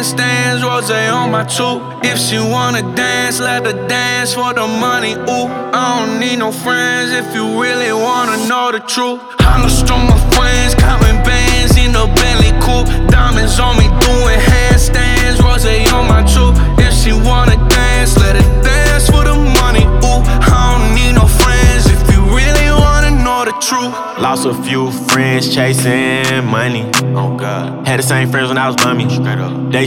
handstands, rosé on my tooth. If she wanna dance, let her dance for the money, ooh. I don't need no friends if you really wanna know the truth. I lost all my friends, counting bands in a Bentley coupe. Diamonds on me doing handstands, rosé on my tooth. If she wanna dance, let her dance for the money, ooh. I don't need no friends if you really wanna know the truth. Lost a few friends chasing money. Oh God. Had the same friends when I was bummy. Straight up. They